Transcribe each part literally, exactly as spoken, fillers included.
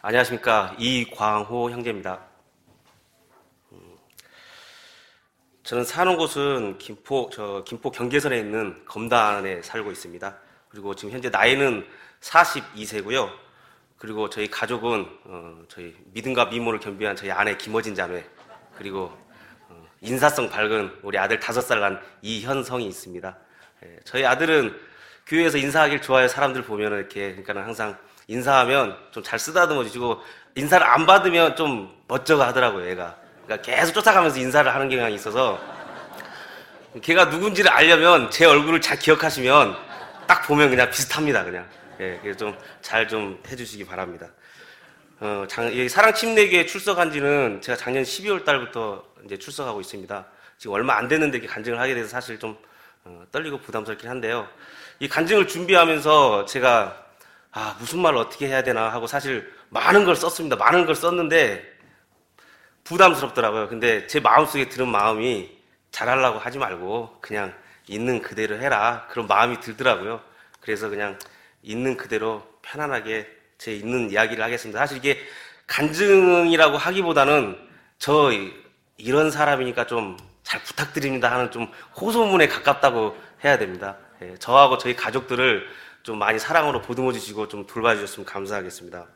안녕하십니까. 이광호 형제입니다. 저는 사는 곳은 김포, 저, 김포 경계선에 있는 검단에 살고 있습니다. 그리고 지금 현재 나이는 사십이 세고요. 그리고 저희 가족은, 어, 저희 믿음과 미모를 겸비한 저희 아내 김어진 자매, 그리고, 어, 인사성 밝은 우리 아들 다섯 살 난 이현성이 있습니다. 예, 저희 아들은 교회에서 인사하길 좋아해 사람들 보면은 이렇게, 그러니까는 항상 인사하면 좀 잘 쓰다듬어 주시고, 인사를 안 받으면 좀 멋쩍어 하더라고요, 얘가. 그러니까 계속 쫓아가면서 인사를 하는 경향이 있어서, 걔가 누군지를 알려면 제 얼굴을 잘 기억하시면 딱 보면 그냥 비슷합니다, 그냥. 예, 그래서 좀 잘 좀 해주시기 바랍니다. 어, 장, 이 사랑침례교에 출석한 지는 제가 작년 십이월 달부터 이제 출석하고 있습니다. 지금 얼마 안 됐는데 이렇게 간증을 하게 돼서 사실 좀 어, 떨리고 부담스럽긴 한데요. 이 간증을 준비하면서 제가 아, 무슨 말을 어떻게 해야 되나 하고 사실 많은 걸 썼습니다. 많은 걸 썼는데 부담스럽더라고요. 근데 제 마음속에 드는 마음이 잘하려고 하지 말고 그냥 있는 그대로 해라. 그런 마음이 들더라고요. 그래서 그냥 있는 그대로 편안하게 제 있는 이야기를 하겠습니다. 사실 이게 간증이라고 하기보다는 저 이런 사람이니까 좀 잘 부탁드립니다 하는 좀 호소문에 가깝다고 해야 됩니다. 예, 저하고 저희 가족들을 좀 많이 사랑으로 보듬어 주시고 좀 돌봐 주셨으면 감사하겠습니다.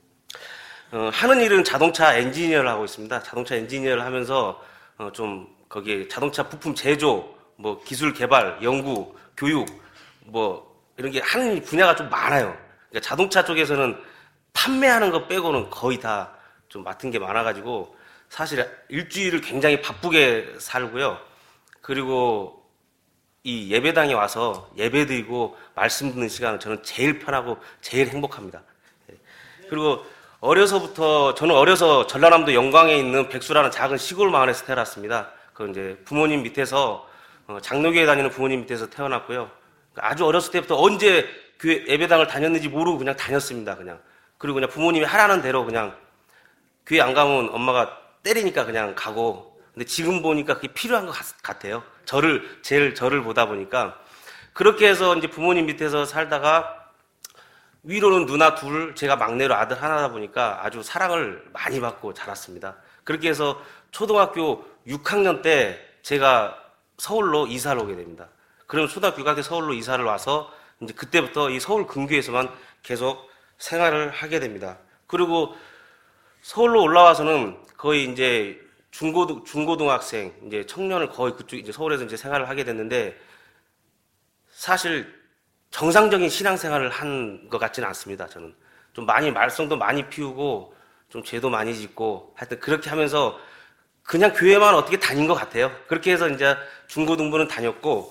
어, 하는 일은 자동차 엔지니어를 하고 있습니다. 자동차 엔지니어를 하면서 어, 좀 거기에 자동차 부품 제조, 뭐 기술 개발, 연구, 교육, 뭐 이런 게 하는 분야가 좀 많아요. 그러니까 자동차 쪽에서는 판매하는 거 빼고는 거의 다 좀 맡은 게 많아가지고 사실 일주일을 굉장히 바쁘게 살고요. 그리고 이 예배당에 와서 예배 드리고 말씀 듣는 시간은 저는 제일 편하고 제일 행복합니다. 그리고 어려서부터 저는 어려서 전라남도 영광에 있는 백수라는 작은 시골 마을에서 태어났습니다. 그 이제 부모님 밑에서 장로교회 다니는 부모님 밑에서 태어났고요. 아주 어렸을 때부터 언제 교회 예배당을 다녔는지 모르고 그냥 다녔습니다. 그냥 그리고 그냥 부모님이 하라는 대로 그냥 교회 안 가면 엄마가 때리니까 그냥 가고. 근데 지금 보니까 그게 필요한 것 같아요. 저를 제일 저를 보다 보니까 그렇게 해서 이제 부모님 밑에서 살다가 위로는 누나 둘, 제가 막내로 아들 하나다 보니까 아주 사랑을 많이 받고 자랐습니다. 그렇게 해서 초등학교 육 학년 때 제가 서울로 이사를 오게 됩니다. 그러면 초등학교 육 학년 때 서울로 이사를 와서 이제 그때부터 이 서울 근교에서만 계속 생활을 하게 됩니다. 그리고 서울로 올라와서는 거의 이제 중고등, 중고등학생, 이제 청년을 거의 그쪽, 이제 서울에서 이제 생활을 하게 됐는데 사실 정상적인 신앙생활을 한 것 같지는 않습니다. 저는 좀 많이 말썽도 많이 피우고 좀 죄도 많이 짓고 하여튼 그렇게 하면서 그냥 교회만 어떻게 다닌 것 같아요. 그렇게 해서 이제 중고등부는 다녔고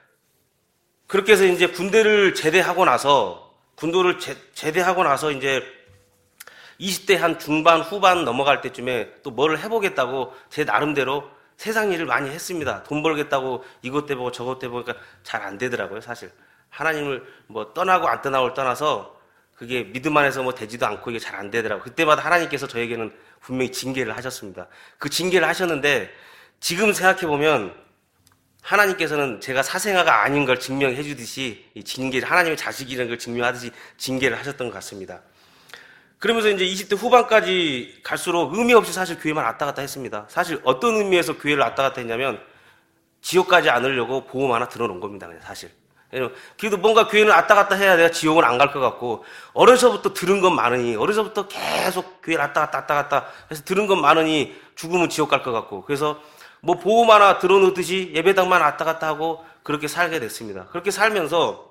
그렇게 해서 이제 군대를 제대하고 나서 군도를 제, 제대하고 나서 이제 이십 대 한 중반 후반 넘어갈 때쯤에 또 뭘 해보겠다고 제 나름대로 세상 일을 많이 했습니다. 돈 벌겠다고 이것 해보고 저것 해보니까 잘 안 되더라고요. 사실 하나님을 뭐 떠나고 안 떠나고를 떠나서 그게 믿음 안에서 뭐 되지도 않고 이게 잘 안 되더라고요. 그때마다 하나님께서 저에게는 분명히 징계를 하셨습니다. 그 징계를 하셨는데 지금 생각해보면 하나님께서는 제가 사생아가 아닌 걸 증명해 주듯이 이 징계를, 하나님의 자식이라는 걸 증명하듯이 징계를 하셨던 것 같습니다. 그러면서 이제 이십 대 후반까지 갈수록 의미 없이 사실 교회만 왔다 갔다 했습니다. 사실 어떤 의미에서 교회를 왔다 갔다 했냐면 지옥 가지 않으려고 보험 하나 들어놓은 겁니다. 그냥 사실. 그래도 뭔가 교회는 왔다 갔다 해야 내가 지옥은 안 갈 것 같고 어려서부터 들은 건 많으니 어려서부터 계속 교회를 왔다 갔다 왔다 갔다 해서 들은 건 많으니 죽으면 지옥 갈 것 같고 그래서 뭐 보험 하나 들어놓듯이 예배당만 왔다 갔다 하고 그렇게 살게 됐습니다. 그렇게 살면서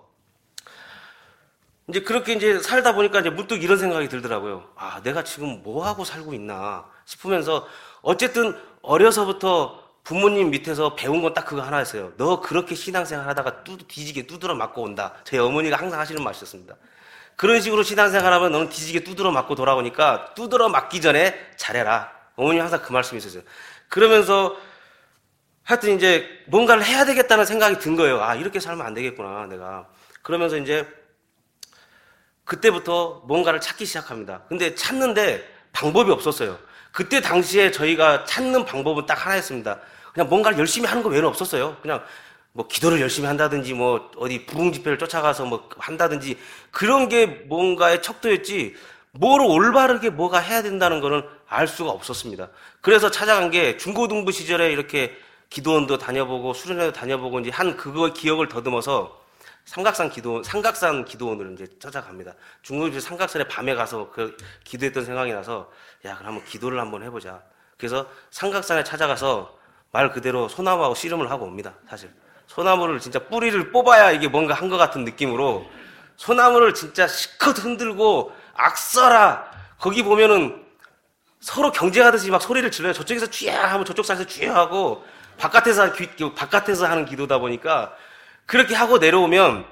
이제 그렇게 이제 살다 보니까 이제 문득 이런 생각이 들더라고요. 아, 내가 지금 뭐 하고 살고 있나 싶으면서 어쨌든 어려서부터 부모님 밑에서 배운 건 딱 그거 하나였어요. 너 그렇게 신앙생활 하다가 뚜, 뒤지게 두드러 맞고 온다. 저희 어머니가 항상 하시는 말이었습니다. 그런 식으로 신앙생활 하면 너는 뒤지게 두드러 맞고 돌아오니까 두드러 맞기 전에 잘해라. 어머니 항상 그 말씀이 있었어요. 그러면서 하여튼 이제 뭔가를 해야 되겠다는 생각이 든 거예요. 아, 이렇게 살면 안 되겠구나, 내가. 그러면서 이제 그때부터 뭔가를 찾기 시작합니다. 근데 찾는데 방법이 없었어요. 그때 당시에 저희가 찾는 방법은 딱 하나였습니다. 그냥 뭔가를 열심히 하는 거 외에는 없었어요. 그냥 뭐 기도를 열심히 한다든지 뭐 어디 부흥 집회를 쫓아가서 뭐 한다든지 그런 게 뭔가의 척도였지 뭘 올바르게 뭐가 해야 된다는 거는 알 수가 없었습니다. 그래서 찾아간 게 중고등부 시절에 이렇게 기도원도 다녀보고 수련회도 다녀보고 이제 한 그거 기억을 더듬어서 삼각산 기도원, 삼각산 기도원을 이제 찾아갑니다. 중고등부 삼각산에 밤에 가서 그 기도했던 생각이 나서 야, 그럼 한번 기도를 한번 해보자. 그래서 삼각산에 찾아가서 말 그대로 소나무하고 씨름을 하고 옵니다. 사실 소나무를 진짜 뿌리를 뽑아야 이게 뭔가 한 것 같은 느낌으로 소나무를 진짜 실컷 흔들고 악써라. 거기 보면은 서로 경쟁하듯이 막 소리를 질러요. 저쪽에서 쥐야 하면 저쪽 사에서 쥐야 하고 바깥에서 바깥에서 하는 기도다 보니까 그렇게 하고 내려오면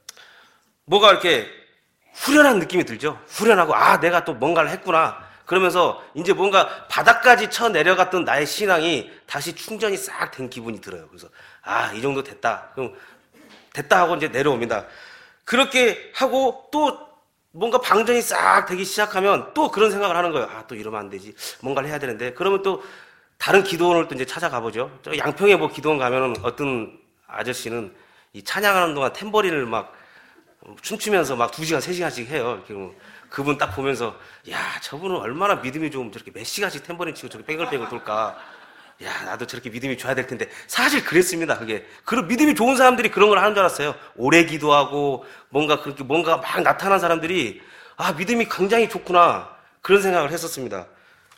뭐가 이렇게 후련한 느낌이 들죠. 후련하고 아 내가 또 뭔가를 했구나. 그러면서 이제 뭔가 바닥까지 쳐 내려갔던 나의 신앙이 다시 충전이 싹 된 기분이 들어요. 그래서 아 이 정도 됐다. 그럼 됐다 하고 이제 내려옵니다. 그렇게 하고 또 뭔가 방전이 싹 되기 시작하면 또 그런 생각을 하는 거예요. 아, 또 이러면 안 되지. 뭔가를 해야 되는데. 그러면 또 다른 기도원을 또 이제 찾아가 보죠. 저 양평에 뭐 기도원 가면은 어떤 아저씨는 이 찬양하는 동안 탬버린을 막 춤추면서 막 두 시간, 세 시간씩 해요. 이렇게 그분 딱 보면서 야, 저분은 얼마나 믿음이 좋으면 저렇게 몇 시간씩 탬버린 치고 저렇게 뱅글뱅글 돌까. 야, 나도 저렇게 믿음이 좋아야 될 텐데. 사실 그랬습니다, 그게. 그런 믿음이 좋은 사람들이 그런 걸 하는 줄 알았어요. 오래 기도하고, 뭔가 그렇게, 뭔가 막 나타난 사람들이, 아, 믿음이 굉장히 좋구나. 그런 생각을 했었습니다.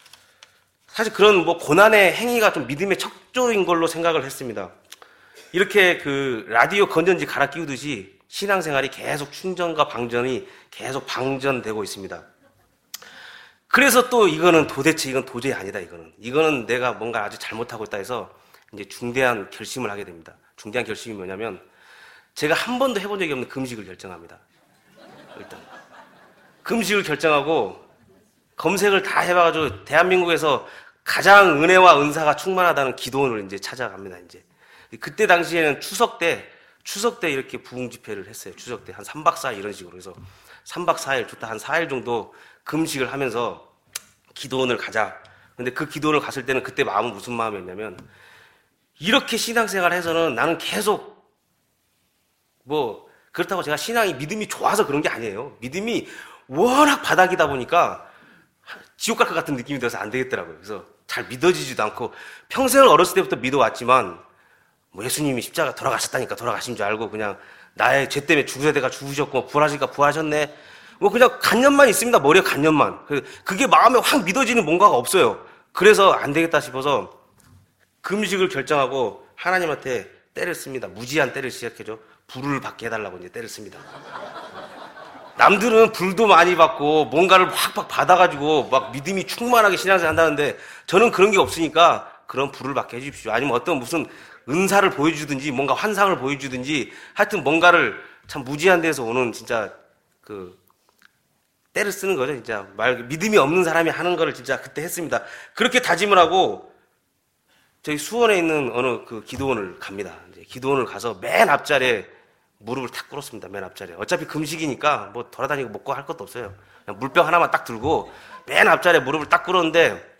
사실 그런 뭐 고난의 행위가 좀 믿음의 척조인 걸로 생각을 했습니다. 이렇게 그 라디오 건전지 갈아 끼우듯이 신앙생활이 계속 충전과 방전이 계속 방전되고 있습니다. 그래서 또 이거는 도대체 이건 도저히 아니다, 이거는. 이거는 내가 뭔가 아주 잘못하고 있다 해서 이제 중대한 결심을 하게 됩니다. 중대한 결심이 뭐냐면 제가 한 번도 해본 적이 없는 금식을 결정합니다. 일단. 금식을 결정하고 검색을 다 해봐가지고 대한민국에서 가장 은혜와 은사가 충만하다는 기도원을 이제 찾아갑니다, 이제. 그때 당시에는 추석 때, 추석 때 이렇게 부흥 집회를 했어요. 추석 때 한 삼 박 사 일 이런 식으로. 그래서 삼 박 사 일, 좋다 한 사 일 정도 금식을 하면서 기도원을 가자. 근데 그 기도원을 갔을 때는 그때 마음은 무슨 마음이었냐면 이렇게 신앙생활을 해서는 나는 계속 뭐 그렇다고 제가 신앙이 믿음이 좋아서 그런 게 아니에요. 믿음이 워낙 바닥이다 보니까 지옥 갈 것 같은 느낌이 들어서 안 되겠더라고요. 그래서 잘 믿어지지도 않고 평생을 어렸을 때부터 믿어왔지만 뭐 예수님이 십자가 돌아가셨다니까 돌아가신 줄 알고 그냥 나의 죄 때문에 죽으셔야 돼가 죽으셨고 부활하시니까 부활하셨네. 뭐 그냥 간념만 있습니다. 머리에 간념만. 그게 마음에 확 믿어지는 뭔가가 없어요. 그래서 안 되겠다 싶어서 금식을 결정하고 하나님한테 때를 씁니다. 무지한 때를 시작해줘. 불을 받게 해달라고 이제 때를 씁니다. 남들은 불도 많이 받고 뭔가를 확확 받아가지고 막 믿음이 충만하게 신앙생활 한다는데 저는 그런 게 없으니까 그런 불을 받게 해주십시오. 아니면 어떤 무슨 은사를 보여주든지 뭔가 환상을 보여주든지 하여튼 뭔가를 참 무지한 데서 오는 진짜 그 때를 쓰는 거죠. 진짜 말 믿음이 없는 사람이 하는 거를 진짜 그때 했습니다. 그렇게 다짐을 하고 저희 수원에 있는 어느 그 기도원을 갑니다. 이제 기도원을 가서 맨 앞자리에 무릎을 탁 꿇었습니다. 맨 앞자리에. 어차피 금식이니까 뭐 돌아다니고 먹고 할 것도 없어요. 그냥 물병 하나만 딱 들고 맨 앞자리에 무릎을 딱 꿇었는데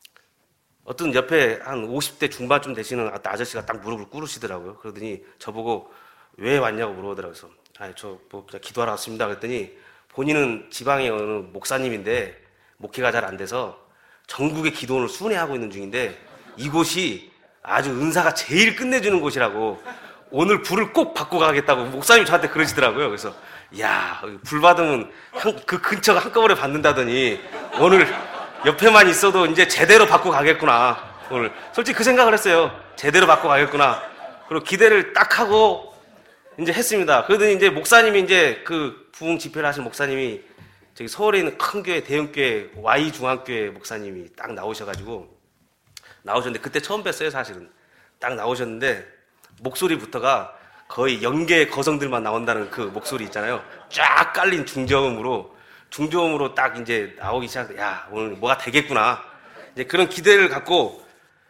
어떤 옆에 한 오십 대 중반쯤 되시는 아저씨가 딱 무릎을 꿇으시더라고요. 그러더니 저보고 왜 왔냐고 물어보더라고요. 그래서 아니 저 뭐 그냥 기도하러 왔습니다. 그랬더니 본인은 지방의 어느 목사님인데 목회가 잘 안 돼서 전국의 기도원을 순회하고 있는 중인데 이곳이 아주 은사가 제일 끝내주는 곳이라고 오늘 불을 꼭 받고 가겠다고 목사님이 저한테 그러시더라고요. 그래서 야, 불 받으면 한, 그 근처가 한꺼번에 받는다더니 오늘 옆에만 있어도 이제 제대로 받고 가겠구나. 오늘 솔직히 그 생각을 했어요. 제대로 받고 가겠구나. 그리고 기대를 딱 하고 이제 했습니다. 그러더니 이제 목사님이 이제 그 부흥 집회를 하신 목사님이 저기 서울에 있는 큰 교회, 대형 교회, 와이 중앙교회 목사님이 딱 나오셔가지고 나오셨는데 그때 처음 뵀어요, 사실은. 딱 나오셨는데 목소리부터가 거의 연계 거성들만 나온다는 그 목소리 있잖아요. 쫙 깔린 중저음으로 중저음으로 딱 이제 나오기 시작해. 야, 오늘 뭐가 되겠구나. 이제 그런 기대를 갖고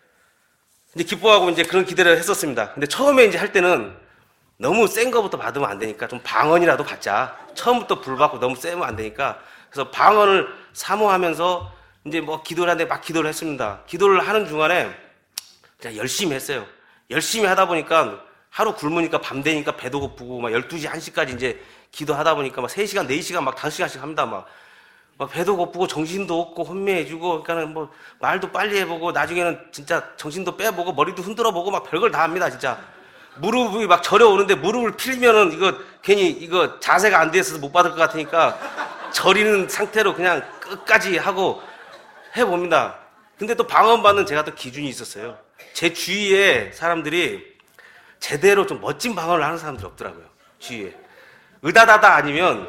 이제 기뻐하고 이제 그런 기대를 했었습니다. 근데 처음에 이제 할 때는 너무 센 거부터 받으면 안 되니까 좀 방언이라도 받자. 처음부터 불 받고 너무 세면 안 되니까. 그래서 방언을 사모하면서 이제 뭐 기도를 하는데 막 기도를 했습니다. 기도를 하는 중간에 그냥 열심히 했어요. 열심히 하다 보니까 하루 굶으니까 밤 되니까 배도 고프고 막 열두 시, 한 시까지 이제 기도하다 보니까 막 세 시간, 네 시간 막 다섯 시간씩 합니다. 막 막 배도 고프고 정신도 없고 혼미해지고, 그러니까는 뭐 말도 빨리 해보고 나중에는 진짜 정신도 빼보고 머리도 흔들어보고 막 별걸 다 합니다, 진짜. 무릎이 막 저려오는데 무릎을 필면은 이거 괜히 이거 자세가 안 돼 있어서 못 받을 것 같으니까 저리는 상태로 그냥 끝까지 하고 해봅니다. 근데 또 방언받는 제가 또 기준이 있었어요. 제 주위에 사람들이 제대로 좀 멋진 방언을 하는 사람들이 없더라고요, 주위에. 으다다다 아니면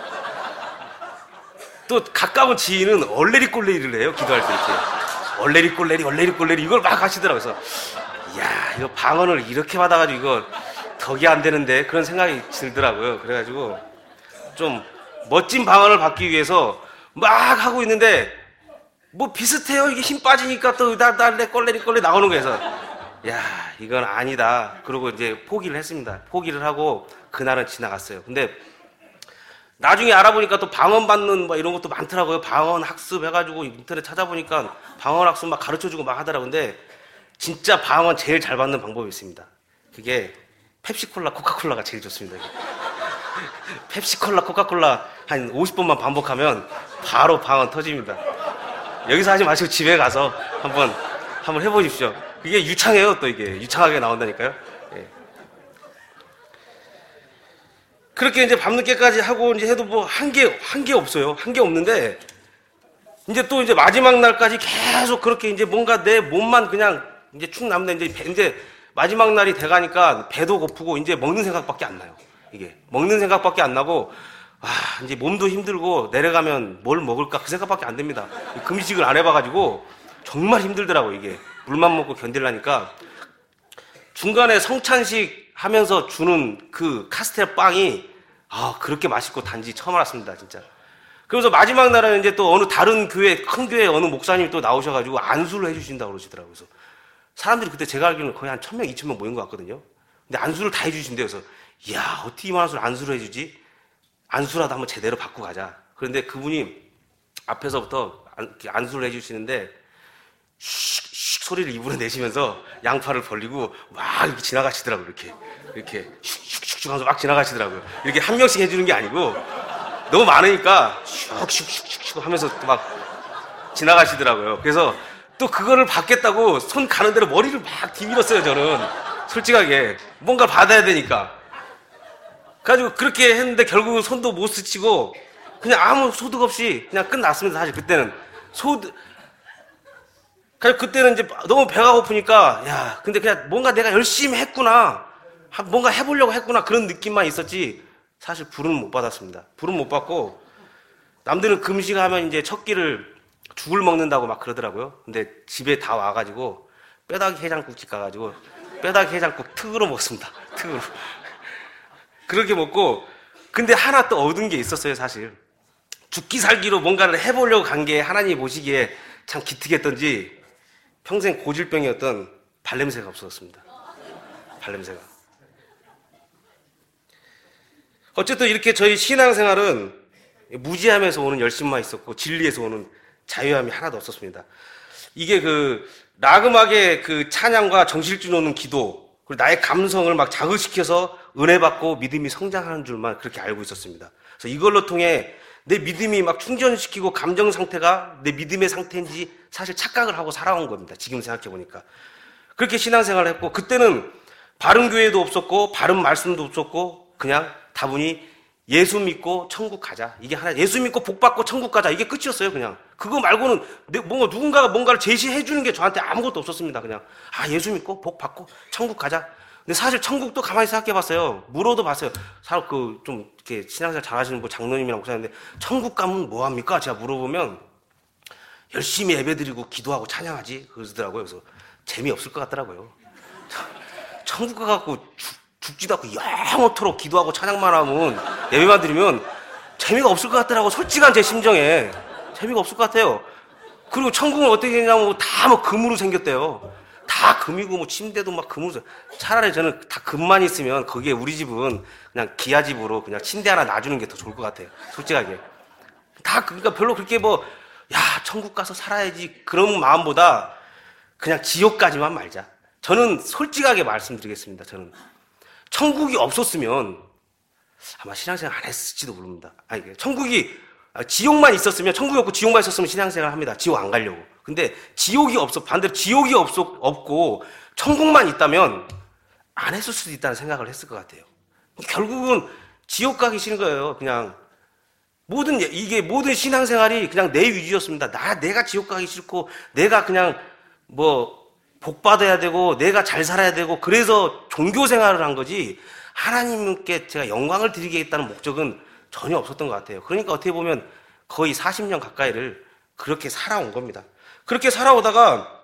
또 가까운 지인은 얼레리 꼴레리를 해요, 기도할 때 이렇게. 얼레리 꼴레리, 얼레리 꼴레리 이걸 막 하시더라고요. 그래서 이야, 이거 방언을 이렇게 받아가지고 이거 덕이 안 되는데 그런 생각이 들더라고요. 그래가지고 좀 멋진 방언을 받기 위해서 막 하고 있는데 뭐 비슷해요. 이게 힘 빠지니까 또 으다다레 꼴레리 꼴레리 나오는 거에서 야, 이건 아니다. 그러고 이제 포기를 했습니다. 포기를 하고 그날은 지나갔어요. 근데 나중에 알아보니까 또 방언 받는 뭐 이런 것도 많더라고요. 방언 학습 해가지고 인터넷 찾아보니까 방언 학습 막 가르쳐주고 막 하더라고요. 근데 진짜 방언 제일 잘 받는 방법이 있습니다. 그게 펩시콜라, 코카콜라가 제일 좋습니다. 펩시콜라, 코카콜라 한 오십 번만 반복하면 바로 방언 터집니다. 여기서 하지 마시고 집에 가서 한번 한번 해보십시오. 이게 유창해요. 또 이게 유창하게 나온다니까요. 예. 그렇게 이제 밤늦게까지 하고 이제 해도 뭐 한 게 한 게 없어요. 한 게 없는데 이제 또 이제 마지막 날까지 계속 그렇게 이제 뭔가 내 몸만 그냥 이제 축 남는데 이제 배, 이제 마지막 날이 돼가니까 배도 고프고 이제 먹는 생각밖에 안 나요. 이게 먹는 생각밖에 안 나고 아 이제 몸도 힘들고 내려가면 뭘 먹을까 그 생각밖에 안 됩니다. 금식을 안 해봐가지고 정말 힘들더라고. 이게 물만 먹고 견딜라니까 중간에 성찬식 하면서 주는 그 카스텔 빵이 아 그렇게 맛있고 단지 처음 알았습니다, 진짜. 그래서 마지막 날에는 이제 또 어느 다른 교회 큰 교회 어느 목사님이 또 나오셔가지고 안수를 해주신다고 그러시더라고요. 그래서 사람들이 그때 제가 알기로는 거의 한 천 명, 이천 명 모인 것 같거든요. 근데 안수를 다 해주신대요. 그래서 이야 어떻게 이만한 수를 안수를 해주지? 안수라도 한번 제대로 받고 가자. 그런데 그분이 앞에서부터 안, 안수를 해주시는데 슉슉 소리를 입으로 내시면서 양팔을 벌리고 막 이렇게 지나가시더라고요. 이렇게 이렇게 슉슉슉 하면서 막 지나가시더라고요. 이렇게 한 명씩 해주는 게 아니고 너무 많으니까 슉슉슉슉 하면서 막 지나가시더라고요. 그래서 또 그거를 받겠다고 손 가는 대로 머리를 막 뒤밀었어요. 저는 솔직하게 뭔가 받아야 되니까. 그래가지고 그렇게 했는데 결국은 손도 못 스치고 그냥 아무 소득 없이 그냥 끝났습니다. 사실 그때는 소득 그래서 그때는 이제 너무 배가 고프니까 야 근데 그냥 뭔가 내가 열심히 했구나, 뭔가 해보려고 했구나 그런 느낌만 있었지 사실 불은 못 받았습니다. 불은 못 받고 남들은 금식하면 이제 첫 끼를 죽을 먹는다고 막 그러더라고요. 근데 집에 다 와가지고 뼈다귀 해장국집 가가지고 뼈다귀 해장국 특으로 먹습니다. 특으로. 그렇게 먹고 근데 하나 또 얻은 게 있었어요. 사실 죽기 살기로 뭔가를 해보려고 간 게 하나님이 보시기에 참 기특했던지 평생 고질병이었던 발냄새가 없어졌습니다. 발냄새가. 어쨌든 이렇게 저희 신앙생활은 무지함에서 오는 열심만 있었고 진리에서 오는 자유함이 하나도 없었습니다. 이게 그 락음악의 그 찬양과 정실줄 오는 기도 그리고 나의 감성을 막 자극시켜서 은혜 받고 믿음이 성장하는 줄만 그렇게 알고 있었습니다. 그래서 이걸로 통해 내 믿음이 막 충전시키고 감정 상태가 내 믿음의 상태인지 사실 착각을 하고 살아온 겁니다. 지금 생각해 보니까. 그렇게 신앙생활을 했고 그때는 바른 교회도 없었고 바른 말씀도 없었고 그냥 다분히 예수 믿고 천국 가자. 이게 하나, 예수 믿고 복 받고 천국 가자. 이게 끝이었어요, 그냥. 그거 말고는 뭔가 누군가가 뭔가를 제시해 주는 게 저한테 아무것도 없었습니다, 그냥. 아, 예수 믿고 복 받고 천국 가자. 근데 사실 천국도 가만히 생각해 봤어요. 물어도 봤어요. 사실 그, 좀, 이렇게 신앙생활 잘 하시는 뭐 장로님이랑 목사님인데, 천국 가면 뭐 합니까? 제가 물어보면, 열심히 예배드리고 기도하고 찬양하지. 그러더라고요. 그래서 재미없을 것 같더라고요. 천국 가갖고 죽, 죽지도 않고 영원토록 기도하고 찬양만 하면 예배만 드리면 재미가 없을 것 같더라고. 솔직한 제 심정에 재미가 없을 것 같아요. 그리고 천국은 어떻게 되냐면 다 뭐 금으로 생겼대요. 다 금이고 뭐 침대도 막 금으로. 차라리 저는 다 금만 있으면 거기에 우리 집은 그냥 기아집으로 그냥 침대 하나 놔주는 게 더 좋을 것 같아요. 솔직하게. 다 그러니까 별로 그렇게 뭐 야 천국 가서 살아야지 그런 마음보다 그냥 지옥까지만 말자. 저는 솔직하게 말씀드리겠습니다. 저는 천국이 없었으면 아마 신앙생활 안 했을지도 모릅니다. 아니, 천국이 지옥만 있었으면, 천국이 없고 지옥만 있었으면 신앙생활 합니다. 지옥 안 가려고. 근데 지옥이 없어, 반대로 지옥이 없어, 없고 천국만 있다면 안 했을 수도 있다는 생각을 했을 것 같아요. 결국은 지옥 가기 싫은 거예요. 그냥 모든, 이게 모든 신앙생활이 그냥 내 위주였습니다. 나, 내가 지옥 가기 싫고, 내가 그냥 뭐 복 받아야 되고, 내가 잘 살아야 되고, 그래서 종교 생활을 한 거지, 하나님께 제가 영광을 드리겠다는 목적은 전혀 없었던 것 같아요. 그러니까 어떻게 보면 거의 사십 년 가까이를 그렇게 살아온 겁니다. 그렇게 살아오다가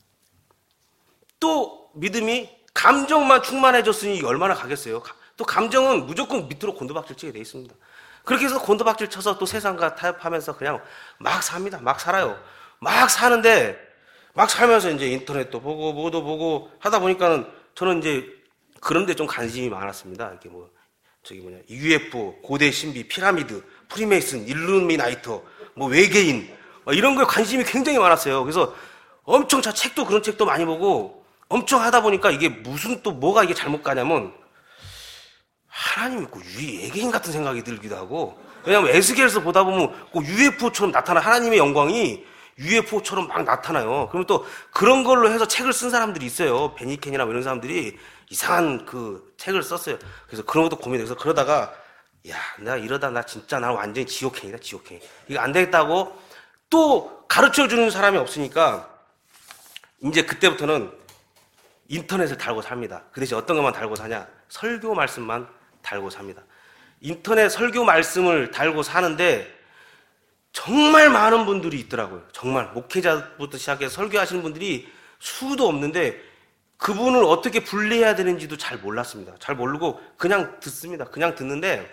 또 믿음이 감정만 충만해졌으니 얼마나 가겠어요. 또 감정은 무조건 밑으로 곤두박질 치게 돼 있습니다. 그렇게 해서 곤두박질 쳐서 또 세상과 타협하면서 그냥 막 삽니다. 막 살아요. 막 사는데, 막 살면서 이제 인터넷도 보고 뭐도 보고 하다 보니까는 저는 이제 그런데 좀 관심이 많았습니다. 이렇게 뭐 저기 뭐냐 유에프오, 고대 신비, 피라미드, 프리메이슨, 일루미나이터, 뭐 외계인 이런 거에 관심이 굉장히 많았어요. 그래서 엄청 자 책도 그런 책도 많이 보고 엄청 하다 보니까 이게 무슨 또 뭐가 이게 잘못 가냐면 하나님 있고 외계인 같은 생각이 들기도 하고, 왜냐하면 에스겔에서 보다 보면 유에프오처럼 나타나 하나님의 영광이 유에프오처럼 막 나타나요. 그러면 또 그런 걸로 해서 책을 쓴 사람들이 있어요. 베니켄이나 이런 사람들이 이상한 그 책을 썼어요. 그래서 그런 것도 고민해서 그러다가 야, 내가 이러다 나 진짜 나 완전히 지옥행이다, 지옥행. 이거 안 되겠다고 또 가르쳐 주는 사람이 없으니까 이제 그때부터는 인터넷을 달고 삽니다. 그 대신 어떤 것만 달고 사냐? 설교 말씀만 달고 삽니다. 인터넷 설교 말씀을 달고 사는데 정말 많은 분들이 있더라고요. 정말 목회자부터 시작해서 설교하시는 분들이 수도 없는데 그분을 어떻게 분리해야 되는지도 잘 몰랐습니다. 잘 모르고 그냥 듣습니다. 그냥 듣는데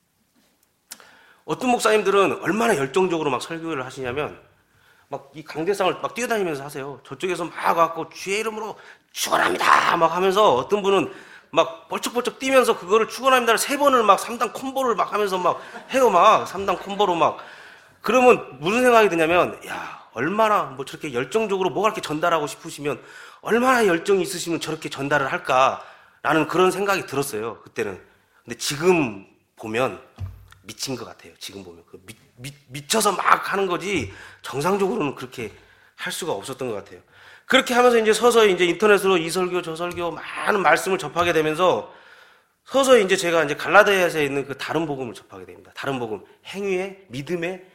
어떤 목사님들은 얼마나 열정적으로 막 설교를 하시냐면 막 이 강대상을 막 뛰어다니면서 하세요. 저쪽에서 막 와갖고 주의 이름으로 축원합니다 막 하면서, 어떤 분은 막 벌쩍벌쩍 뛰면서 그거를 축원합니다를 세 번을 막 삼 단 콤보를 막 하면서 막 해요. 막 삼 단 콤보로 막. 그러면 무슨 생각이 드냐면, 야, 얼마나 뭐 저렇게 열정적으로 뭐가 이렇게 전달하고 싶으시면 얼마나 열정이 있으시면 저렇게 전달을 할까라는 그런 생각이 들었어요. 그때는. 근데 지금 보면 미친 것 같아요. 지금 보면 그 미, 미, 미쳐서 막 하는 거지 정상적으로는 그렇게 할 수가 없었던 것 같아요. 그렇게 하면서 이제 서서히 이제 인터넷으로 이 설교 저 설교 많은 말씀을 접하게 되면서 서서히 이제 제가 이제 갈라디아서에 있는 그 다른 복음을 접하게 됩니다. 다른 복음, 행위의 믿음의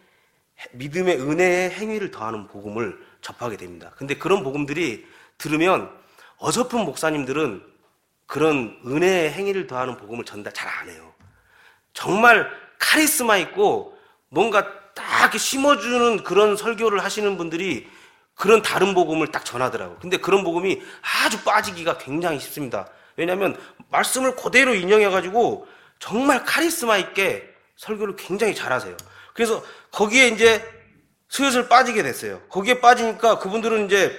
믿음의 은혜의 행위를 더하는 복음을 접하게 됩니다. 근데 그런 복음들이 들으면 어설픈 목사님들은 그런 은혜의 행위를 더하는 복음을 전달 잘 안 해요. 정말 카리스마 있고 뭔가 딱 이렇게 심어주는 그런 설교를 하시는 분들이 그런 다른 복음을 딱 전하더라고요. 근데 그런 복음이 아주 빠지기가 굉장히 쉽습니다. 왜냐하면 말씀을 그대로 인용해가지고 정말 카리스마 있게 설교를 굉장히 잘하세요. 그래서 거기에 이제 슬슬 빠지게 됐어요. 거기에 빠지니까 그분들은 이제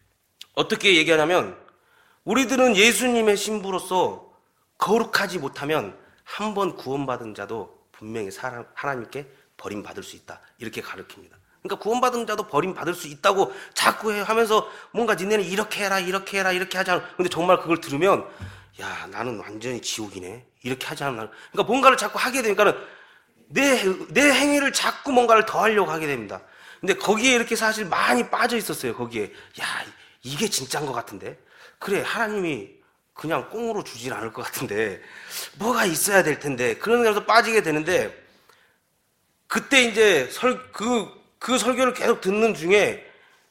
어떻게 얘기하냐면, 우리들은 예수님의 신부로서 거룩하지 못하면 한 번 구원받은 자도 분명히 사람, 하나님께 버림받을 수 있다. 이렇게 가르칩니다. 그러니까 구원받은 자도 버림받을 수 있다고 자꾸 해 하면서 뭔가 니네는 이렇게 해라, 이렇게 해라, 이렇게 하지 않아. 근데 정말 그걸 들으면, 야, 나는 완전히 지옥이네. 이렇게 하지 않아. 그러니까 뭔가를 자꾸 하게 되니까는 내, 내 행위를 자꾸 뭔가를 더 하려고 하게 됩니다. 근데 거기에 이렇게 사실 많이 빠져 있었어요. 거기에. 야, 이게 진짜인 것 같은데. 그래, 하나님이 그냥 꽁으로 주질 않을 것 같은데 뭐가 있어야 될 텐데. 그런 데서 빠지게 되는데, 그때 이제 설, 그, 그 설교를 계속 듣는 중에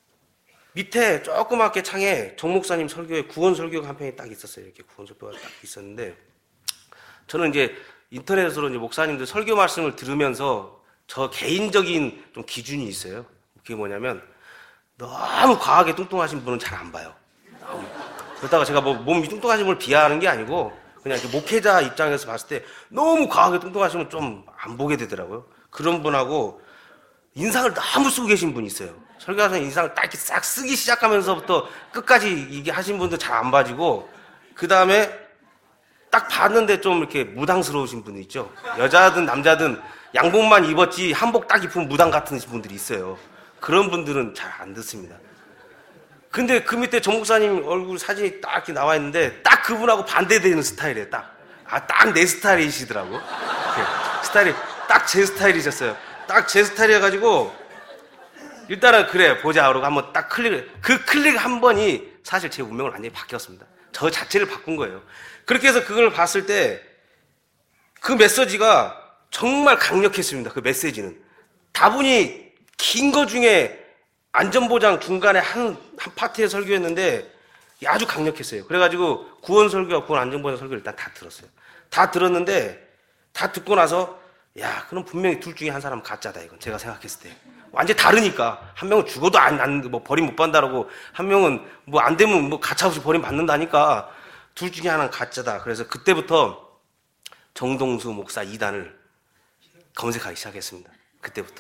밑에 조그맣게 창에 정 목사님 설교에 구원 설교가 한 편이 딱 있었어요. 이렇게 구원 설교가 딱 있었는데, 저는 이제 인터넷으로 이제 목사님들 설교 말씀을 들으면서 저 개인적인 좀 기준이 있어요. 그게 뭐냐면, 너무 과하게 뚱뚱하신 분은 잘 안 봐요. 너무. 그렇다가 제가 뭐 몸이 뚱뚱하신 분을 비하하는 게 아니고, 그냥 이렇게 목회자 입장에서 봤을 때 너무 과하게 뚱뚱하시면 좀 안 보게 되더라고요. 그런 분하고 인상을 너무 쓰고 계신 분이 있어요. 설교하시는 인상을 딱 이렇게 싹 쓰기 시작하면서부터 끝까지 이게 하신 분도 잘 안 봐지고, 그 다음에 딱 봤는데 좀 이렇게 무당스러우신 분이 있죠. 여자든 남자든 양복만 입었지 한복 딱 입으면 무당 같은 분들이 있어요. 그런 분들은 잘 안 듣습니다. 근데 그 밑에 정 목사님 얼굴 사진이 딱 이렇게 나와 있는데 딱 그분하고 반대되는 스타일이에요. 딱. 아, 딱 내 스타일이시더라고. 스타일이 딱 제 스타일이셨어요. 딱 제 스타일이어가지고 일단은 그래 보자 그러고 한번 딱 클릭, 그 클릭 한 번이 사실 제 운명을 완전히 바뀌었습니다. 저 자체를 바꾼 거예요. 그렇게 해서 그걸 봤을 때 그 메시지가 정말 강력했습니다. 그 메시지는 다분히 긴 거 중에 안전보장 중간에 한, 한 파트의 설교였는데 아주 강력했어요. 그래가지고 구원 설교와 구원 안전보장 설교를 일단 다 들었어요. 다 들었는데 다 듣고 나서 야, 그럼 분명히 둘 중에 한 사람은 가짜다 이건 제가 생각했을 때 완전히 다르니까 한 명은 죽어도 안, 안, 뭐 버림 못 받는다라고 한 명은 뭐 안 되면 뭐 가차없이 버림 받는다니까 둘 중에 하나는 가짜다. 그래서 그때부터 정동수 목사 이단을 검색하기 시작했습니다. 그때부터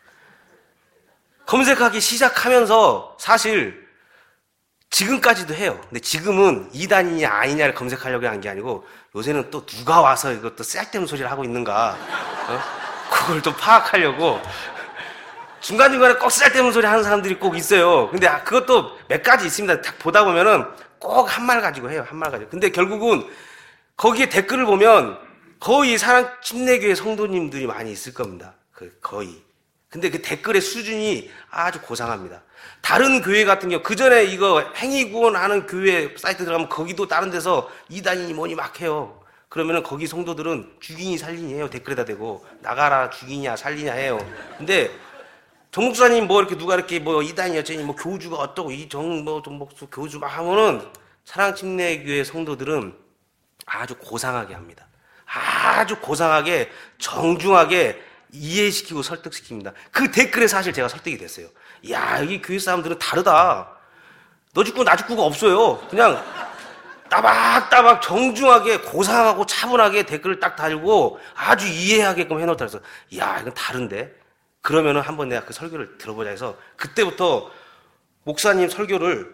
검색하기 시작하면서 사실 지금까지도 해요. 근데 지금은 이단이냐 아니냐를 검색하려고 한 게 아니고 요새는 또 누가 와서 이것도 쓸데없는 소리를 하고 있는가 어? 그걸 좀 파악하려고 중간중간에 꼭 쓸데없는 소리 하는 사람들이 꼭 있어요. 근데 그것도 몇 가지 있습니다. 딱 보다 보면은 꼭 한 말 가지고 해요. 한 말 가지고. 근데 결국은 거기에 댓글을 보면 거의 사랑 침례교회 성도님들이 많이 있을 겁니다. 그 거의. 근데 그 댓글의 수준이 아주 고상합니다. 다른 교회 같은 경우 그 전에 이거 행위구원하는 교회 사이트 들어가면 거기도 다른 데서 이단이니 뭐니 막 해요. 그러면은 거기 성도들은 죽이니 살리니 해요. 댓글에다 대고 나가라 죽이냐 살리냐 해요. 근데 정 목사님 뭐 이렇게 누가 이렇게 뭐 이단이 어쩌니 뭐 교주가 어떠고 이정뭐 정목수 교주 막 하면은 사랑침례교회 성도들은 아주 고상하게 합니다. 아주 고상하게 정중하게 이해시키고 설득시킵니다. 그 댓글에 사실 제가 설득이 됐어요. 야, 이 교회 사람들은 다르다. 너 죽고 나 죽고가 없어요. 그냥 따박따박 정중하게 고상하고 차분하게 댓글을 딱 달고 아주 이해하게끔 해놓다 해서 야, 이건 다른데? 그러면은 한번 내가 그 설교를 들어보자 해서 그때부터 목사님 설교를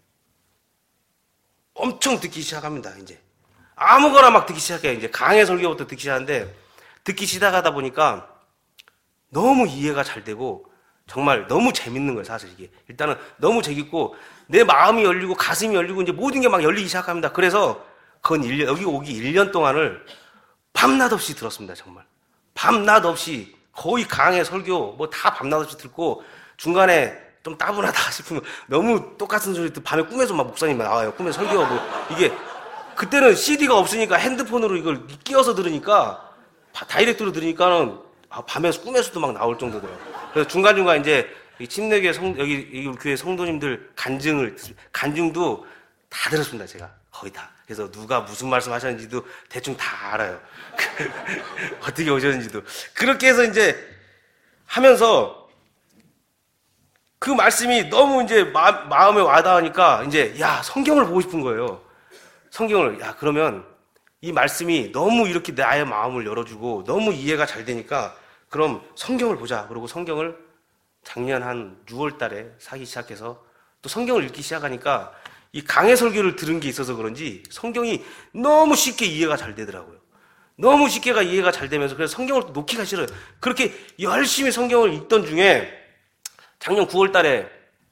엄청 듣기 시작합니다. 이제 아무거나 막 듣기 시작해요. 이제 강의 설교부터 듣기 시작하는데 듣기 시작하다 보니까 너무 이해가 잘 되고 정말 너무 재밌는 거예요. 사실 이게 일단은 너무 재밌고 내 마음이 열리고 가슴이 열리고 이제 모든 게 막 열리기 시작합니다. 그래서 그건 일 년, 여기 오기 일 년 동안을 밤낮 없이 들었습니다. 정말 밤낮 없이 거의 강의 설교 뭐 다 밤낮 없이 듣고 중간에 좀 따분하다 싶으면 너무 똑같은 소리 듣 밤에 꿈에서 막 목사님 나와요. 꿈에 설교 뭐 이게 그때는 씨디가 없으니까 핸드폰으로 이걸 끼워서 들으니까 다이렉트로 들으니까는 아, 밤에 꿈에서도 막 나올 정도더라고요. 그래서 중간중간 이제 침례교회 성, 여기, 여기 우리 교회 성도님들 간증을, 간증도 다 들었습니다, 제가. 거의 다. 그래서 누가 무슨 말씀 하셨는지도 대충 다 알아요. 어떻게 오셨는지도. 그렇게 해서 이제 하면서 그 말씀이 너무 이제 마, 마음에 와닿으니까 이제 야, 성경을 보고 싶은 거예요. 성경을. 야, 그러면 이 말씀이 너무 이렇게 나의 마음을 열어주고 너무 이해가 잘 되니까 그럼 성경을 보자. 그러고 성경을 작년 한 유월 달에 사기 시작해서 또 성경을 읽기 시작하니까 이 강해 설교를 들은 게 있어서 그런지 성경이 너무 쉽게 이해가 잘 되더라고요. 너무 쉽게가 이해가 잘 되면서 그래서 성경을 또 놓기가 싫어요. 그렇게 열심히 성경을 읽던 중에 작년 구월 달에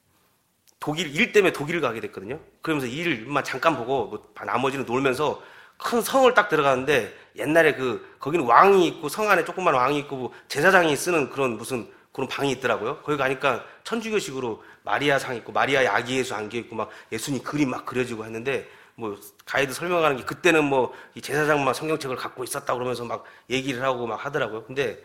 독일, 일 때문에 독일을 가게 됐거든요. 그러면서 일만 잠깐 보고 뭐 나머지는 놀면서 큰 성을 딱 들어가는데 옛날에 그 거기는 왕이 있고 성 안에 조그만 왕이 있고 뭐 제사장이 쓰는 그런 무슨 그런 방이 있더라고요. 거기 가니까 천주교식으로 마리아 상 있고 마리아의 아기 예수 안겨 있고 막 예수님 그림 막 그려지고 했는데 뭐 가이드 설명하는 게 그때는 뭐 이 제사장만 성경책을 갖고 있었다 그러면서 막 얘기를 하고 막 하더라고요. 근데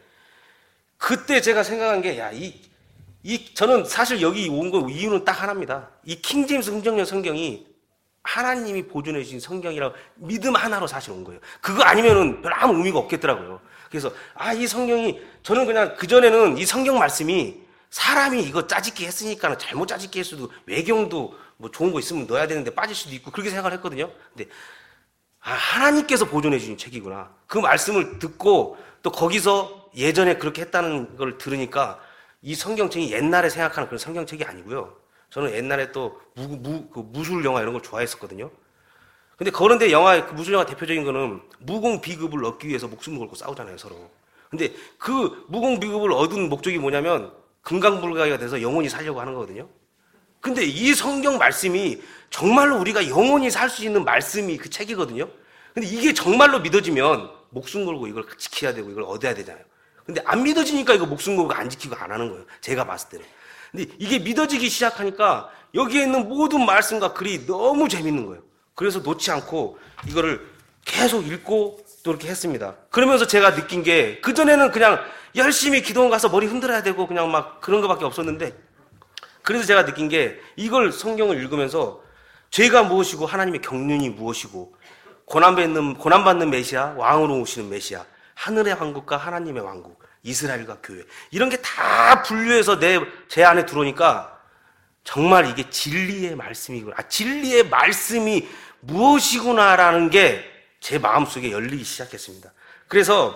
그때 제가 생각한 게 야, 이, 이 저는 사실 여기 온 거 이유는 딱 하나입니다. 이 킹제임스 흥정령 성경이 하나님이 보존해 주신 성경이라고 믿음 하나로 사실 온 거예요. 그거 아니면은 별 아무 의미가 없겠더라고요. 그래서 아, 이 성경이 저는 그냥 그전에는 이 성경 말씀이 사람이 이거 짜집기 했으니까 잘못 짜집기 했어도 외경도 뭐 좋은 거 있으면 넣어야 되는데 빠질 수도 있고 그렇게 생각을 했거든요. 근데 아, 하나님께서 보존해 주신 책이구나. 그 말씀을 듣고 또 거기서 예전에 그렇게 했다는 걸 들으니까 이 성경책이 옛날에 생각하는 그런 성경책이 아니고요. 저는 옛날에 또 무, 무, 그 무술 영화 이런 걸 좋아했었거든요. 근데 그런데 영화, 그 무술 영화 대표적인 거는 무공 비급을 얻기 위해서 목숨을 걸고 싸우잖아요, 서로. 근데 그 무공 비급을 얻은 목적이 뭐냐면 금강불가가 돼서 영원히 살려고 하는 거거든요. 근데 이 성경 말씀이 정말로 우리가 영원히 살 수 있는 말씀이 그 책이거든요. 근데 이게 정말로 믿어지면 목숨 걸고 이걸 지켜야 되고 이걸 얻어야 되잖아요. 근데 안 믿어지니까 이거 목숨 걸고 안 지키고 안 하는 거예요. 제가 봤을 때는. 근데 이게 믿어지기 시작하니까 여기에 있는 모든 말씀과 글이 너무 재밌는 거예요. 그래서 놓지 않고 이거를 계속 읽고 또 이렇게 했습니다. 그러면서 제가 느낀 게 그전에는 그냥 열심히 기도원 가서 머리 흔들어야 되고 그냥 막 그런 거밖에 없었는데, 그래서 제가 느낀 게 이걸 성경을 읽으면서 죄가 무엇이고 하나님의 경륜이 무엇이고 고난받는, 고난받는 메시아, 왕으로 오시는 메시아, 하늘의 왕국과 하나님의 왕국, 이스라엘과 교회, 이런 게 다 분류해서 내, 제 안에 들어오니까 정말 이게 진리의 말씀이구나. 아, 진리의 말씀이 무엇이구나라는 게 제 마음속에 열리기 시작했습니다. 그래서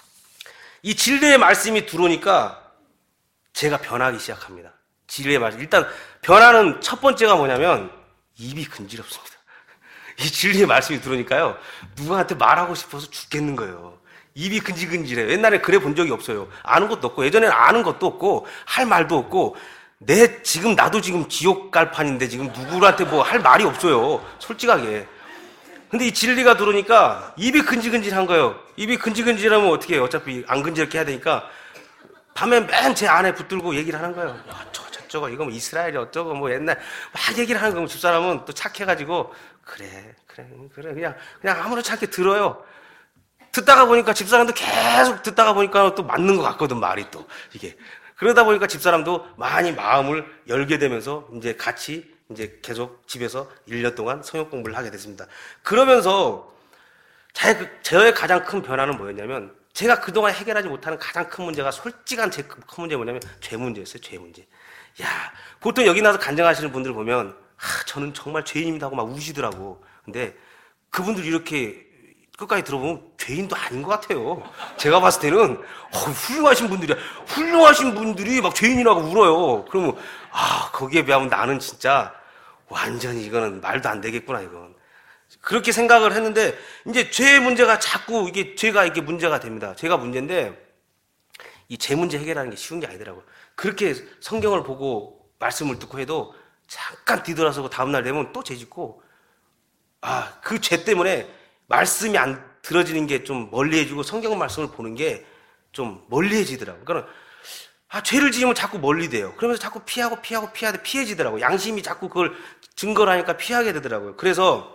이 진리의 말씀이 들어오니까 제가 변하기 시작합니다. 진리의 말씀. 일단 변하는 첫 번째가 뭐냐면 입이 근지럽습니다. 이 진리의 말씀이 들어오니까요, 누구한테 말하고 싶어서 죽겠는 거예요. 입이 근질근질해요. 옛날에 그래 본 적이 없어요. 아는 것도 없고, 예전에는 아는 것도 없고, 할 말도 없고, 내, 지금, 나도 지금 지옥 갈 판인데, 지금 누구한테 뭐 할 말이 없어요. 솔직하게. 근데 이 진리가 들어오니까 입이 근질근질한 거예요. 입이 근질근질하면 어떻게 해요? 어차피 안 근질게 해야 되니까, 밤에 맨 제 안에 붙들고 얘기를 하는 거예요. 어쩌고 저쩌고, 이거 뭐 이스라엘이 어쩌고, 뭐 옛날, 막 얘기를 하는 거면 집사람은 또 착해가지고, 그래, 그래, 그래, 그냥, 그냥 아무렇지 않게 들어요. 듣다가 보니까 집사람도 계속 듣다가 보니까 또 맞는 것 같거든, 말이 또, 이게. 그러다 보니까 집사람도 많이 마음을 열게 되면서 이제 같이 이제 계속 집에서 일 년 동안 성역 공부를 하게 됐습니다. 그러면서 제, 저의 가장 큰 변화는 뭐였냐면, 제가 그동안 해결하지 못하는 가장 큰 문제가, 솔직한 제 큰 문제가 뭐냐면 죄 문제였어요. 죄 문제. 야, 보통 여기 나서 간증하시는 분들 보면, 아, 저는 정말 죄인입니다 하고 막 우시더라고. 근데 그분들 이렇게 끝까지 들어보면 죄인도 아닌 것 같아요. 제가 봤을 때는 어, 훌륭하신 분들이야. 훌륭하신 분들이 막 죄인이라고 울어요. 그러면 아, 거기에 비하면 나는 진짜 완전히 이거는 말도 안 되겠구나, 이건. 그렇게 생각을 했는데, 이제 죄의 문제가 자꾸 이게 죄가 이게 문제가 됩니다. 죄가 문제인데 이 죄 문제 해결하는 게 쉬운 게 아니더라고요. 그렇게 성경을 보고 말씀을 듣고 해도 잠깐 뒤돌아서고 다음날 되면 또 죄 짓고, 아, 그 죄 때문에 말씀이 안 들어지는 게 좀 멀리해지고 성경 말씀을 보는 게 좀 멀리해지더라고요. 그러니까 아, 죄를 지으면 자꾸 멀리 돼요. 그러면서 자꾸 피하고 피하고 피하되 피해지더라고요. 양심이 자꾸 그걸 증거를 하니까 피하게 되더라고요. 그래서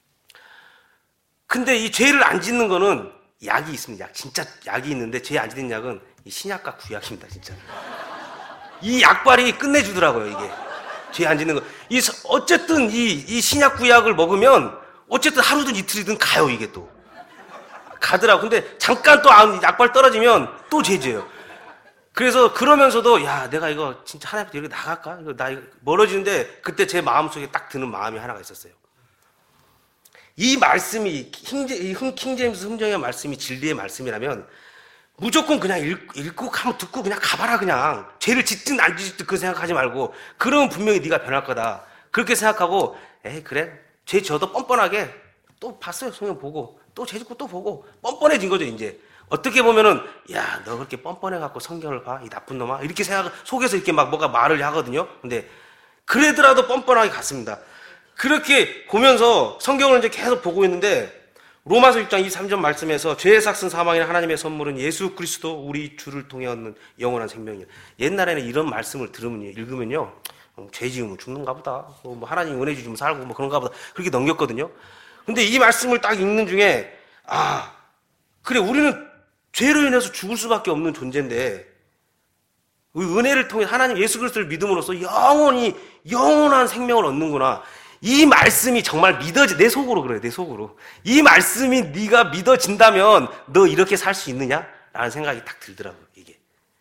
근데 이 죄를 안 짓는 거는 약이 있습니다. 약, 진짜 약이 있는데 죄 안 짓는 약은 이 신약과 구약입니다, 진짜. 이 약발이 끝내주더라고요, 이게. 죄 안 짓는 거. 이 어쨌든 이, 이 신약 구약을 먹으면 어쨌든 하루든 이틀이든 가요, 이게 또. 가더라고. 근데 잠깐 또 약발 떨어지면 또 죄지어요. 그래서 그러면서도, 야, 내가 이거 진짜 하나님께 이렇게 나갈까? 이거 나 이거 멀어지는데, 그때 제 마음속에 딱 드는 마음이 하나가 있었어요. 이 말씀이, 킹제임스 흥정의 말씀이 진리의 말씀이라면, 무조건 그냥 읽, 읽고 가면 듣고 그냥 가봐라, 그냥. 죄를 짓든 안 짓든 그 생각하지 말고, 그러면 분명히 네가 변할 거다. 그렇게 생각하고, 에이, 그래. 죄 져도 뻔뻔하게 또 봤어요. 성경 보고. 또 죄 짓고 또 보고. 뻔뻔해진 거죠, 이제. 어떻게 보면은, 야, 너 그렇게 뻔뻔해갖고 성경을 봐? 이 나쁜 놈아? 이렇게 생각, 속에서 이렇게 막 뭐가 말을 하거든요? 근데, 그래더라도 뻔뻔하게 갔습니다. 그렇게 보면서 성경을 이제 계속 보고 있는데, 로마서 육 장 이십삼 절 말씀에서 죄의 삭슨 사망이나 하나님의 선물은 예수 그리스도 우리 주를 통해 얻는 영원한 생명이에요. 옛날에는 이런 말씀을 들으면요, 읽으면요, 어, 죄 지으면 죽는가 보다. 뭐 하나님 은혜 주시면 살고 뭐 그런가 보다. 그렇게 넘겼거든요. 근데 이 말씀을 딱 읽는 중에, 아, 그래, 우리는 죄로 인해서 죽을 수밖에 없는 존재인데, 은혜를 통해 하나님 예수 그리스도를 믿음으로써 영원히, 영원한 생명을 얻는구나. 이 말씀이 정말 믿어지, 내 속으로 그래요, 내 속으로. 이 말씀이 네가 믿어진다면 너 이렇게 살 수 있느냐? 라는 생각이 딱 들더라고요, 이게.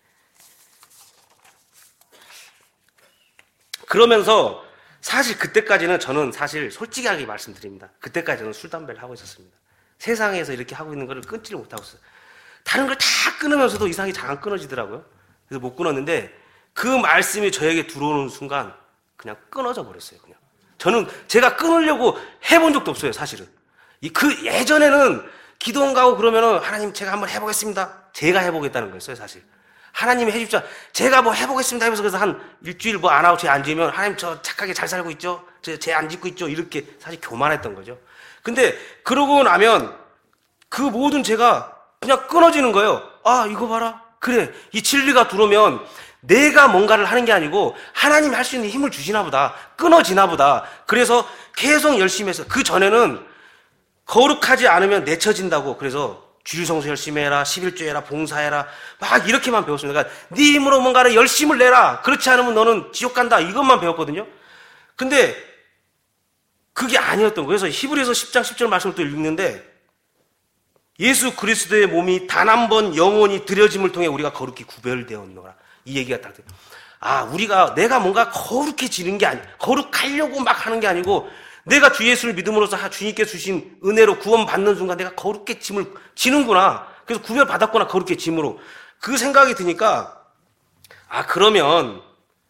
그러면서 사실 그때까지는 저는 사실 솔직하게 말씀드립니다. 그때까지는 술, 담배를 하고 있었습니다. 세상에서 이렇게 하고 있는 거를 끊지를 못하고 있어요. 다른 걸 다 끊으면서도 이상하게 잘 안 끊어지더라고요. 그래서 못 끊었는데 그 말씀이 저에게 들어오는 순간 그냥 끊어져 버렸어요, 그냥. 저는 제가 끊으려고 해본 적도 없어요, 사실은. 그 예전에는 기도원 가고 그러면은 하나님 제가 한번 해보겠습니다. 제가 해보겠다는 거였어요, 사실. 하나님이 해주십시오. 제가 뭐 해보겠습니다 하면서 그래서 한 일주일 뭐 안 하고 죄 안 지으면 하나님 저 착하게 잘 살고 있죠? 저 죄 안 짓고 있죠? 이렇게 사실 교만했던 거죠. 근데 그러고 나면 그 모든 죄가 그냥 끊어지는 거예요. 아, 이거 봐라. 그래, 이 진리가 들어오면 내가 뭔가를 하는 게 아니고 하나님이 할 수 있는 힘을 주시나 보다, 끊어지나 보다. 그래서 계속 열심히 해서, 그 전에는 거룩하지 않으면 내쳐진다고, 그래서 주일성수 열심히 해라, 십일조 해라, 봉사해라, 막 이렇게만 배웠습니다. 그러니까 네 힘으로 뭔가를 열심을 내라, 그렇지 않으면 너는 지옥 간다, 이것만 배웠거든요. 근데 그게 아니었던 거예요. 그래서 히브리서 십 장 십 절 말씀을 또 읽는데, 예수 그리스도의 몸이 단 한 번 영원히 드려짐을 통해 우리가 거룩히 구별되었노라, 이 얘기가 딱 돼요. 아, 우리가, 내가 뭔가 거룩해지는 게 아니, 거룩하려고 막 하는 게 아니고, 내가 주 예수를 믿음으로써 주님께 주신 은혜로 구원받는 순간 내가 거룩해짐을 지는구나. 그래서 구별받았구나, 거룩해짐으로. 그 생각이 드니까, 아, 그러면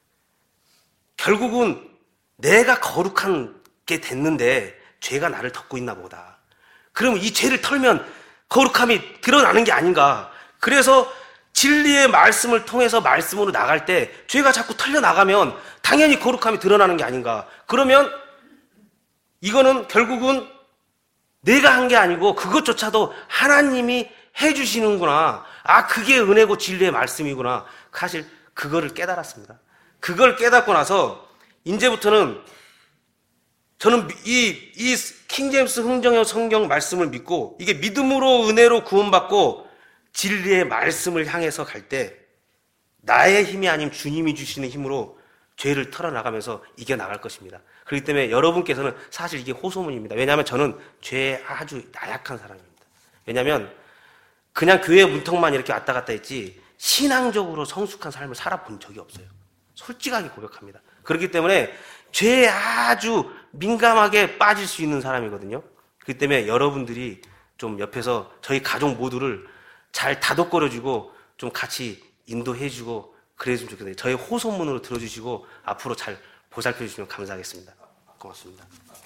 결국은 내가 거룩하게 됐는데 죄가 나를 덮고 있나 보다. 그러면 이 죄를 털면 거룩함이 드러나는 게 아닌가. 그래서 진리의 말씀을 통해서 말씀으로 나갈 때 죄가 자꾸 털려나가면 당연히 거룩함이 드러나는 게 아닌가. 그러면 이거는 결국은 내가 한 게 아니고 그것조차도 하나님이 해주시는구나. 아, 그게 은혜고 진리의 말씀이구나. 사실 그거를 깨달았습니다. 그걸 깨닫고 나서 이제부터는 저는 이, 이 킹제임스 흥정형 성경 말씀을 믿고, 이게 믿음으로 은혜로 구원받고 진리의 말씀을 향해서 갈 때 나의 힘이 아닌 주님이 주시는 힘으로 죄를 털어나가면서 이겨나갈 것입니다. 그렇기 때문에 여러분께서는 사실 이게 호소문입니다. 왜냐하면 저는 죄에 아주 나약한 사람입니다. 왜냐하면 그냥 교회 문턱만 이렇게 왔다 갔다 했지 신앙적으로 성숙한 삶을 살아본 적이 없어요. 솔직하게 고백합니다. 그렇기 때문에 죄에 아주 민감하게 빠질 수 있는 사람이거든요. 그렇기 때문에 여러분들이 좀 옆에서 저희 가족 모두를 잘 다독거려주고 좀 같이 인도해주고 그래주면 좋겠네요. 저희 호소문으로 들어주시고 앞으로 잘 보살펴주시면 감사하겠습니다. 고맙습니다.